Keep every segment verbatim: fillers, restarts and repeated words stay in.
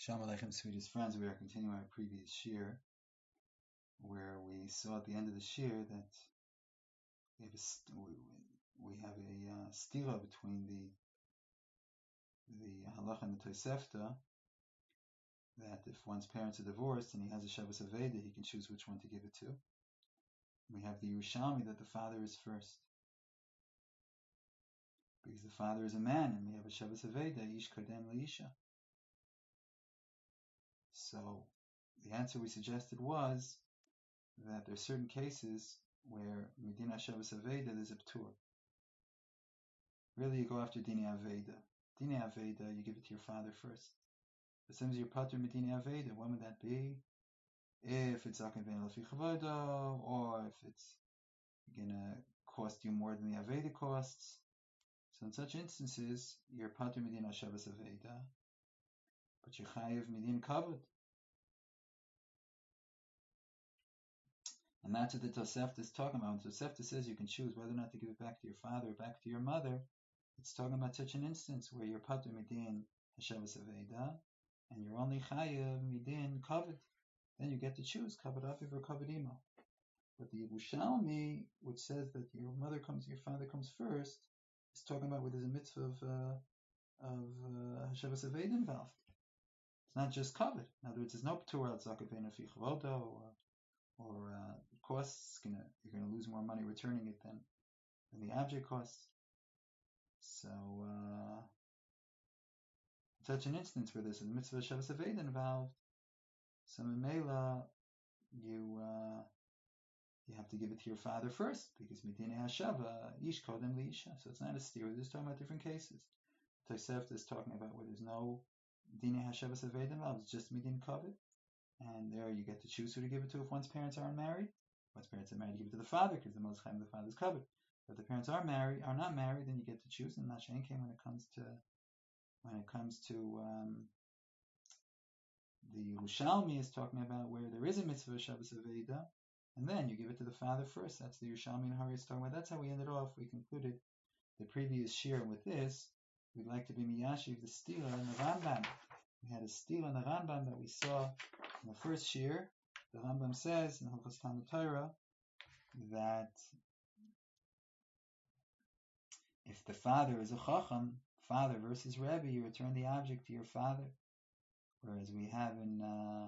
Shalom Aleichem, sweetest friends. We are continuing our previous shir, where we saw at the end of the shir that we have a, we have a uh, stira between the the halacha and the Tosefta, that if one's parents are divorced and he has a Shabbos Aveda, he can choose which one to give it to. We have the Yerushalmi that the father is first, because the father is a man, and we have a Shabbos Aveda, Ish Kadem Leisha. So the answer we suggested was that there are certain cases where Medina Shabbos Aveda there's a ptur. Really, you go after Dini Aveda. Dini Aveda, you give it to your father first. But sometimes you're patur Medina Aveda. When would that be? If it's Zaken Ben Lefi Chavodo, or if it's gonna cost you more than the Aveda costs. So in such instances, you're patur Medina Shabbos Aveda, but you're chayiv Medina Kavod. And that's what the Tosefta is talking about. When Tosefta says you can choose whether or not to give it back to your father or back to your mother, it's talking about such an instance where you're patur midin Hashavas Aveda, and you're only chayav midin kavod. Then you get to choose kavod aviv or kavod imo. But the Yerushalmi, which says that your mother comes, your father comes first, is talking about where there's a mitzvah of uh, of uh, Hashavas Aveda involved. It's not just kavod. In other words, there's no ptur al zakavein afi chavodo or or uh, costs. Gonna, you're going to lose more money returning it than, than the object costs. So, uh, such an instance where there's a mitzvah of Shabbos Aveda involved, so in Mela, you uh, you have to give it to your father first, because Medina Hashava, Ish Kodem Leisha. So it's not a steer, we're just talking about different cases. Tosefta is talking about where there's no Dina Hashavas Aveda involved, it's just Medina Kavod. And there you get to choose who to give it to if one's parents aren't married. Once parents are married, you give it to the father, because the most time the father's covered. But if the parents are married, are not married, then you get to choose. And Nashain came when it comes to when it comes to um, the Yerushalmi is talking about where there is a mitzvah of Shabbos Aveda, and then you give it to the father first. That's the Yerushalmi and Hari is talking about. That's how we ended off. We concluded the previous shir with this. We'd like to be miyashiv the stila and the Rambam. We had a stila and the Rambam that we saw in the first shir. The Rambam says in Hilchos Talmud Torah that if the father is a chacham, father versus Rebbe, you return the object to your father. Whereas we have in uh,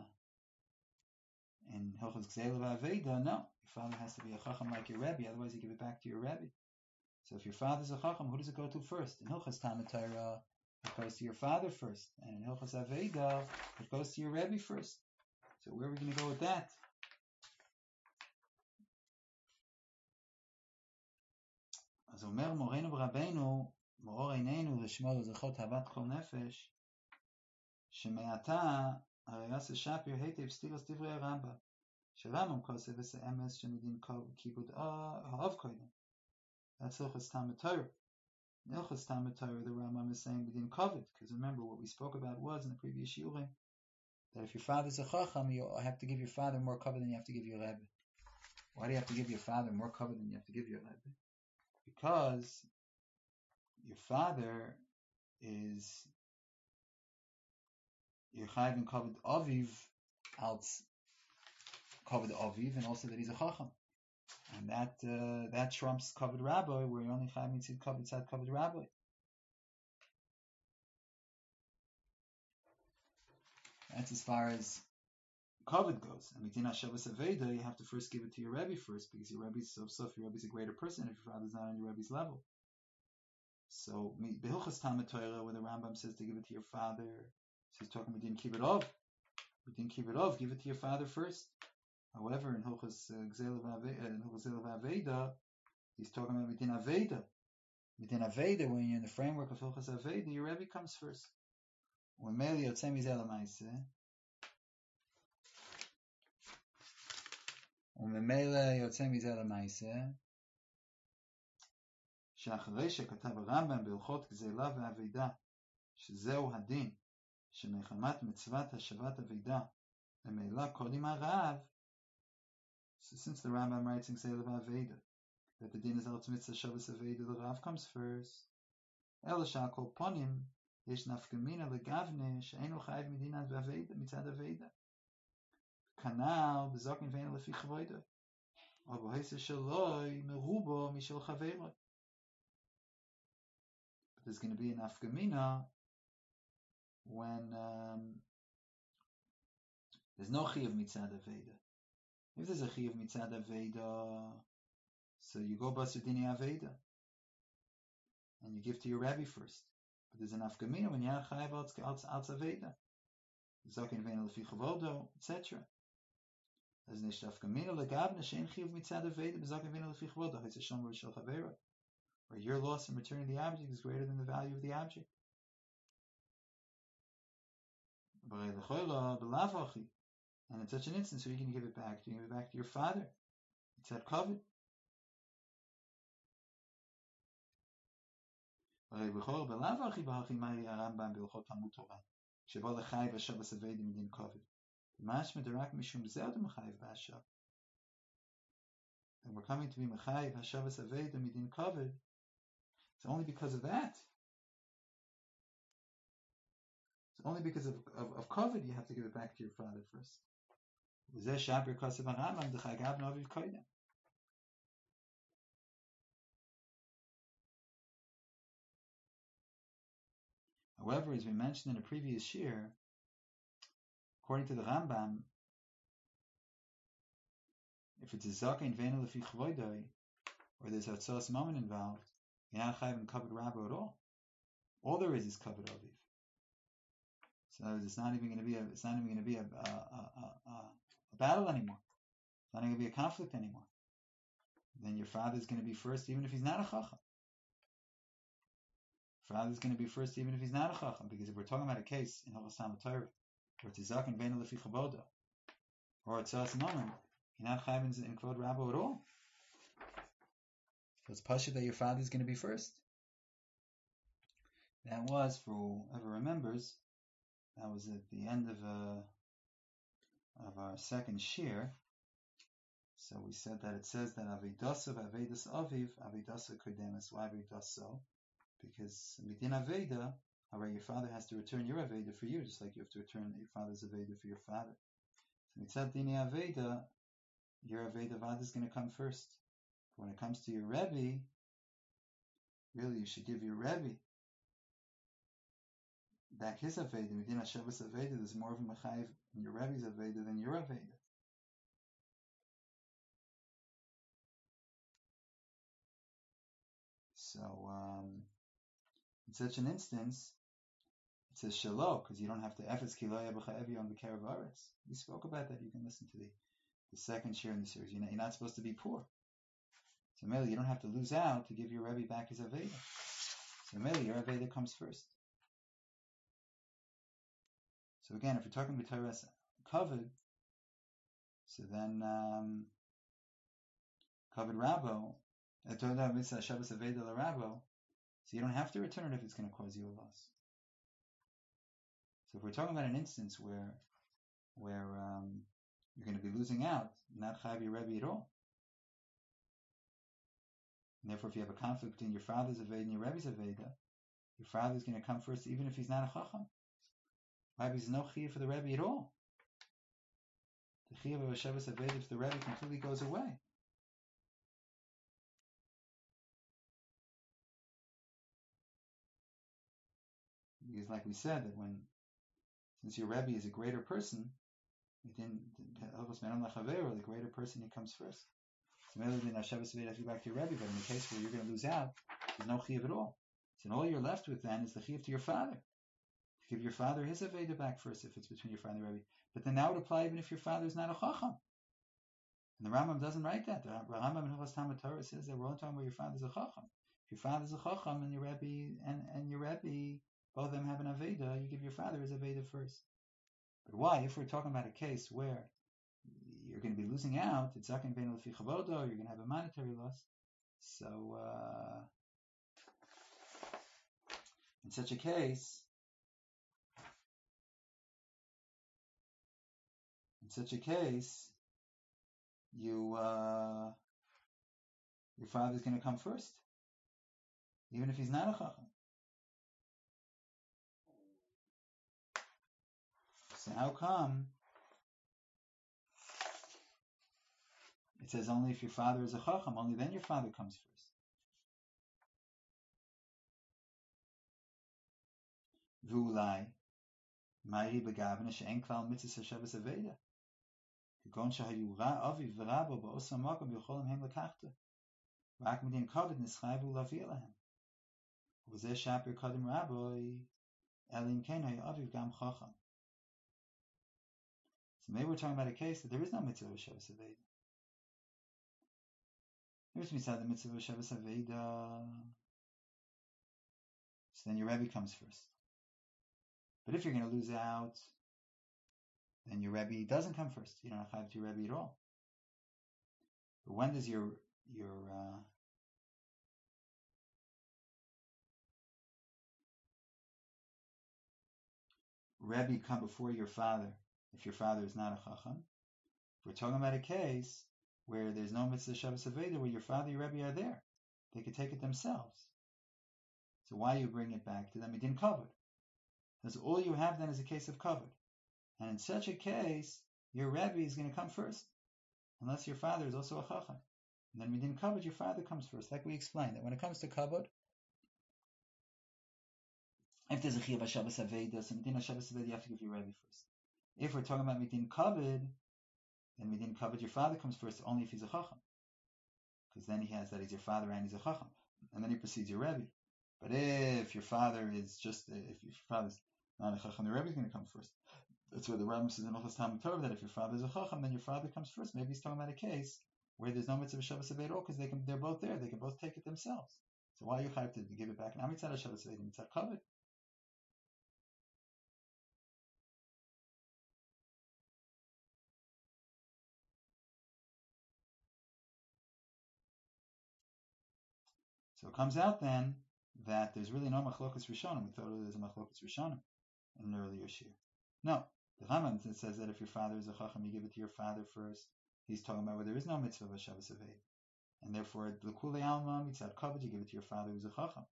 in Hilchos Gzeila V'Aveda, no, your father has to be a chacham like your Rebbe, otherwise you give it back to your Rebbe. So if your father's a chacham, who does it go to first? In Hilchos Talmud Torah, it goes to your father first, and in Hilchos Aveda, it goes to your Rebbe first. So where are we going to go with that? אז אומר מורנו ורבנו, מאור עינינו לשמור לזכות אהבת כל נפש, שמעתה הרי יעשה שפיר היטב סטילוס דברי הרמב"ם, שרמב"ם כוסף עשה אמס שמדין כיבוד האב קודם. That's Hilchos Talmud Torah. In Hilchos Talmud Torah, the Rambam is saying within kavod, because remember what we spoke about was in the previous shiurim, that if your father's a chacham, you have to give your father more kavod than you have to give your Rebbe. Why do you have to give your father more kavod than you have to give your Rebbe? Because your father is you're chayv kavod aviv als kavod aviv, and also that he's a chacham, and that uh, that trumps kavod rabbi, where you only chayv mitzid kavod tzad kavod rabbi. That's as far as kavod goes. And Medina Shabbos Aveda, you have to first give it to your Rebbe first, because your Rebbe's so so if your Rebbe's a greater person, if your father's not on your Rebbe's level. So Behilchos Talmud Torah, when the Rambam says to give it to your father, he's talking Medin Kibbutz. Medin Kibbutz, give it to your father first. However, in Hilchos Gzeila V'Aveda, he's talking about Medin Aveda. Medin Aveda, when you're in the framework of Hilchos Aveda, your Rebbe comes first. When Meli Yotzei Mizeh L'Maaseh, when Meli Yotzei Mizeh L'Maaseh, שאחרי שכתב הרמב"ם בהלכות גזלה ואבדה, שזהו הדין, שמחמת מצוות השבת אבדה, ומילא קודם הרב, so since the Rambam writes in גזלה ואבדה, that the din is al mitzvah Shabbos Aveda, the Rav comes first. Ela shal kol ponim, יש נפקא מינה לגבנה שאינו חייב מדינת ואבדה מצד אבדה. כנ"ל בזוקין ואין לפי כבודו. אבל היסה שלוי מרובו משל חברו. There's going to be an nafka mina when um, there's no chiyuv mitzad aveda. If there's a chiyuv mitzad aveda, so you go basudini aveda and you give to your rabbi first. But there's an nafka mina when you have chayav al aveda, zaken vein lefi chavodo, et cetera. There's nish nafka mina legabna shein chiyuv mitzad aveda, zaken vein lefi chavodo. It's a shomer shel chavera, where your loss in returning the object is greater than the value of the object. And in such an instance, so you can give it back. You give it back to your father. It's that covet. And we're coming to be mechayiv hashavas aveda midin covet. It's only because of that. It's only because of, of, of covet you have to give it back to your father first. However, as we mentioned in a previous shir, according to the Rambam, if it's a zaken vein lefi chvoidoi, or there's a tzos moment involved, you're not chayav in covet rabbo at all. All there is is covet aviv. So it's not even going to be a it's not even going to be a, a, a, a, a battle anymore. It's not going to be a conflict anymore. Then your father is going to be first, even if he's not a chacham. Father is going to be first, even if he's not a chacham, because if we're talking about a case in Hilchos Talmud Torah where it's a zaken vein lefi chavodo, or it's a moment, you're not chayav in kvod rabbo at all. So it's pashut that your father is going to be first. That was, for whoever remembers, that was at the end of uh, of our second shir. So we said that it says that avedasa avedas aviv avedasa kodemas. Why avedasa? Because midin aveda, alright, your father has to return your aveda for you, just like you have to return your father's aveda for your father. So mitzad dini aveda, your aveda vad is going to come first. But when it comes to your rebbe, really you should give your rebbe back his aveda. Midin hashavas aveda, there's more of a mechayiv in your rebbe's aveda than your aveda. So um, in such an instance, it says shalom because you don't have to efes kiloya b'chaevi on the care of aretz. We spoke about that. You can listen to the, the second share in the series. You're not, you're not supposed to be poor. So Meli, you don't have to lose out to give your rebbe back his aveda. So Meli, your aveda comes first. So again, if you're talking about Torah's covered, so then um, covered rabbo, Torah mitzvah Shabbos aveda la rabbo. So you don't have to return it if it's going to cause you a loss. So if we're talking about an instance where where um, you're going to be losing out, not chayav your rebbe at all, and therefore if you have a conflict between your father's aveda and your rebbe's aveda, your father is going to come first, even if he's not a chacham. Why? Because there's no chiyuv for the rebbe at all. The chiyuv of a Shabbos aveda if the rebbe completely goes away. Because like we said, that when, since your Rebbe is a greater person, within the greater person, he comes first. So maybe in Hashavas Veda, you back to your Rebbe, but in the case where you're going to lose out, there's no chiyuv at all. So all you're left with then is the chiyuv to your father. Give your father his Aveda back first if it's between your father and Rebbe. But then that would apply even if your father is not a chacham. And the Rambam doesn't write that. The Rambam in Hilchos Talmud Torah says that we're only talking about your father's a chacham. If your father's a chacham and your Rebbe and, and your Rebbe, both of them have an Aveda, you give your father his Aveda first. But why? If we're talking about a case where you're going to be losing out, it's zaken vein lefi chavodo, you're going to have a monetary loss. So, uh, in such a case, in such a case, you, uh, your father's going to come first, even if he's not a chacham. So how come it says only if your father is a chacham, only then your father comes first? V'ulai, ma'iri begavna she'en klal mitzvah Shabbos Aveda. כגון שהיו אביו ורבו באותו מקום יכולים הם לקחת. רק מדין כבוד נסחייבו להביא להם. וזה שאפר קודם רבוי, אלא אם כן היה אביו גם חכם. So maybe we're talking about a case that there is no mitzvah of Shabbos Aveda. There's mitzvah the mitzvah of Shabbos Aveda. So then your Rebbe comes first. But if you're going to lose out, then your Rebbe doesn't come first. You don't have to have your Rebbe at all. But when does your your uh, Rebbe come before your father if your father is not a chacham? We're talking about a case where there's no mitzvah Shabbos Aveda, where your father and your Rebbe are there. They could take it themselves. So why you bring it back to them? It didn't cover. Because all you have then is a case of covered. And in such a case, your Rebbe is going to come first, unless your father is also a chacham. And then within kabod, your father comes first, like we explained. That when it comes to kabod, if there's a chiyuv Shabbos Aveda, so midin Shabbos Aveda, you have to give your Rebbe first. If we're talking about midin kabod, then midin kabod, your father comes first only if he's a chacham, because then he has that he's your father and he's a chacham, and then he precedes your Rebbe. But if your father is just, if your father's not a chacham, the Rebbe is going to come first. That's where the Rambam says in Ochos Talmud Torah that if your father is a chacham, then your father comes first. Maybe he's talking about a case where there's no mitzvah of Shabbos Aveda at all, because they can, they're both there. They can both take it themselves. So why are you chayav to give it back? Now mitzvah Shabbos Aveda, mitzvah kavod. So it comes out then that there's really no machlokas rishonim. We thought there was a machlokas rishonim in an earlier shir. No, the Rambam says that if your father is a chacham, you give it to your father first. He's talking about where there is no mitzvah of Shabbos Aveda, and therefore l'kulei alma mitzvah kavod, you give it to your father who's a chacham.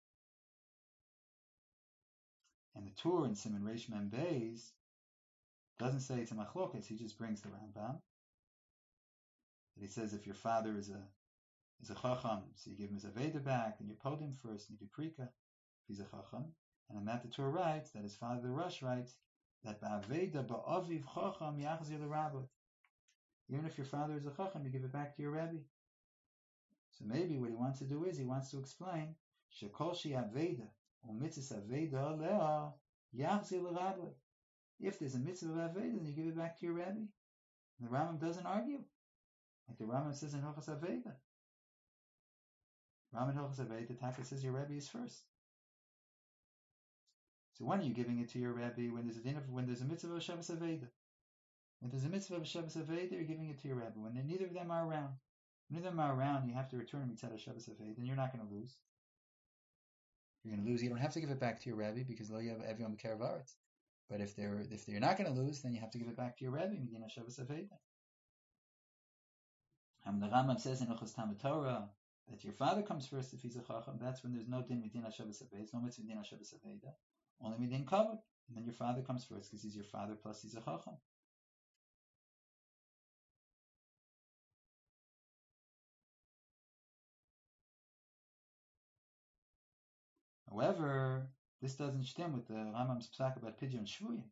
And the Tur in Siman Reish Mem Beis doesn't say it's a machlokas. He just brings the Rambam. That he says if your father is a is a chacham, so you give him his aveda back, and you pod him first, and you do prika, if he's a chacham. And in that the Torah writes, that his father the Rosh writes, that ba'aveda ba'aviv chacham yachzir l'rabot. Even if your father is a chacham, you give it back to your Rebbe. So maybe what he wants to do is, he wants to explain, shekol shi aveda, or mitzvah aveda leah, yachzir l'rabot. If there's a mitzvah of aveda, then you give it back to your Rebbe. And the Rambam doesn't argue. Like the Rambam says in Hilchos Aveda. Rambam Hilchos Aveda, Taka says your Rebbe is first. So when are you giving it to your Rebbe? When there's a din of, when there's a mitzvah of Shabbos Aveda. When there's a mitzvah of Shabbos Aveda, you're giving it to your Rebbe. When neither of them are around, when neither of them are around, you have to return mitzvah of Shabbos Aveda, and you're not going to lose. You're going to lose. You don't have to give it back to your Rebbe because lo yav everyone b'kerev haaretz. But if they're if they're not going to lose, then you have to give it back to your Rebbe. Medina Shabbos Aveda. And the Rambam says in Ochos Talmud Torah that your father comes first if he's a chacham. That's when there's no din Medina Shabbos Aveda, no mitzvah Medina Shabbos Aveda, only Medin kavod. And then your father comes first because he's your father plus he's a chacham. However, this doesn't stem with the Rambam's psak about Pidyon Shvuyim.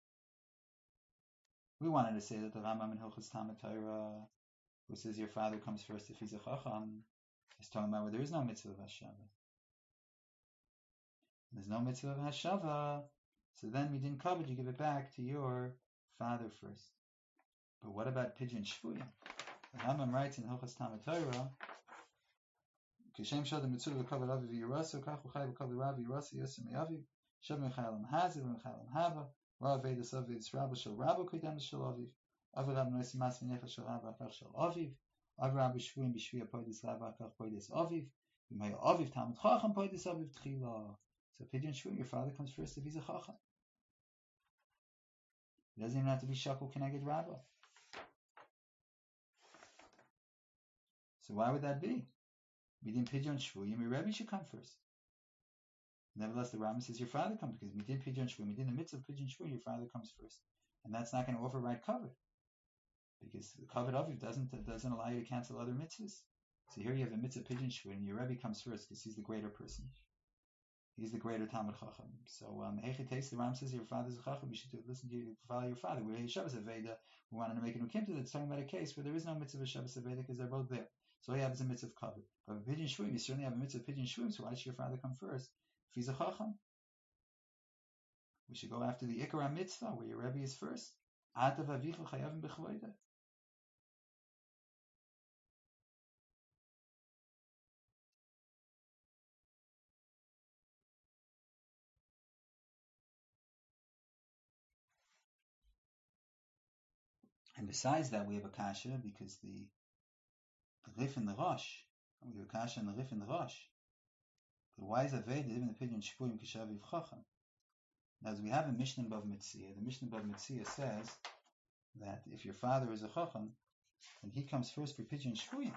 We wanted to say that the Rambam in Hilchos Talmud Torah, who says your father comes first if he's a chacham, is talking about where there is no mitzvah of hashava. There's no mitzvah of hashava, so then midin kavod, you give it back to your father first. But what about Pidyon Shvuyim? The Rambam writes in Hilchos Talmud Torah, Kishem Shadam Mitzvah Kavod Aviv Yirasu Kachu Chai Kavod Rav Yirasu Yosem Yaviv Shem Mechalam Haziv Mechalam Hava Rav Vedas Aviv Rabba Shel Rabba Koydem Shel Aviv Aviv Rab Noisi Mas Minecha Shel Rabba Akach Shel Aviv Aviv Rabba Shvuyim B'Shvuya Poydis Rabba Akach Poydis Aviv V'May Aviv Talmud Chacham Poydis Aviv Tchila. So Pidyon Shvuyim, your father comes first if he's a Chacham. It doesn't even have to be Shakul Keneged Rabba. So why would that be? Midin Pidyon Shvuyim, your Rebbe should come first. Nevertheless, the Rambam says your father comes because midin pidyon shvuim, midin the mitzvah of pidyon shvuim, your father comes first, and that's not going to override kavod, because the kavod aviv doesn't doesn't allow you to cancel other mitzvahs. So here you have a mitzvah pidyon shvuim, and your Rebbe comes first because he's the greater person. He's the greater Talmud Chacham. So, um, the Ram says your father's a Chacham. You should do, listen to you, follow your father. We're Shabbos Aveda. We wanted to make a new kimta that's talking about a case where there is no mitzvah of Shabbos Aveda because they're both there. So all you have is a mitzvah of kavod. But with pidyon shvuim, you certainly have a mitzvah of pidyon shvuim. So why should your father come first if he's a Chacham? We should go after the Ikar mitzvah where your Rebbe is first. Atav avicha chayavim b'chavodah. And besides that, we have a kasha because the, the Rif and the Rosh, we have a kasha and the Rif and the Rosh. But why is Aveda even the pidyon shvuim kishaviv chacham? Now, as we have in Mishnah Bav Mitzia, the Mishnah Bav Mitzia says that if your father is a chacham, then he comes first for pidyon shvuim.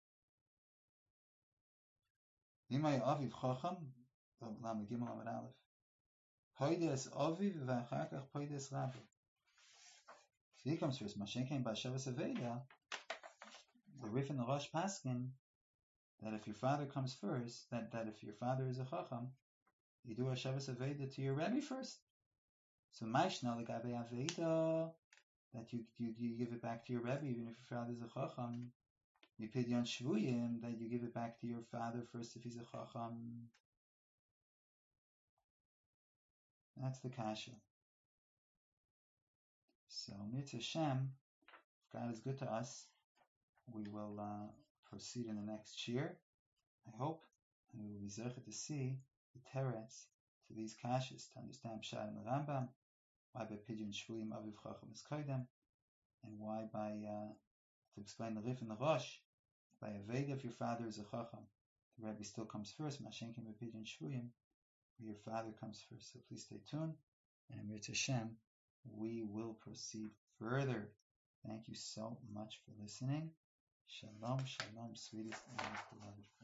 V'imay aviv chacham, lam gimel amud aleph, poides aviv v'achar kach poides rabbi. So he comes first. Mashen came by Shabbos Aveda. The Rif and the Rosh paskin that if your father comes first, that, that if your father is a chacham, you do a Shabbos Aveda to your Rebbe first. So Maishna legabe Aveda, that you, you you give it back to your Rebbe even if your father is a chacham. You pidyon shvuyim, that you give it back to your father first if he's a chacham. That's the kasha. So Mitzvah Shem, if God is good to us, we will uh, proceed in the next year, I hope, and we will be zeichet to see the teretz to these kashas, to understand Pshat and the Rambam, why by pidyon shvuyim aviv chacham is koydem, and why by, uh, to explain the Rif and the Rosh, by Aveda if your father is a chacham, the Rebbe still comes first, Mashenkim by pidyon shvuyim, where your father comes first. So please stay tuned, and in Mitzvah Shem, we will proceed further. Thank you so much for listening. Shalom, shalom, sweetest and most beloved.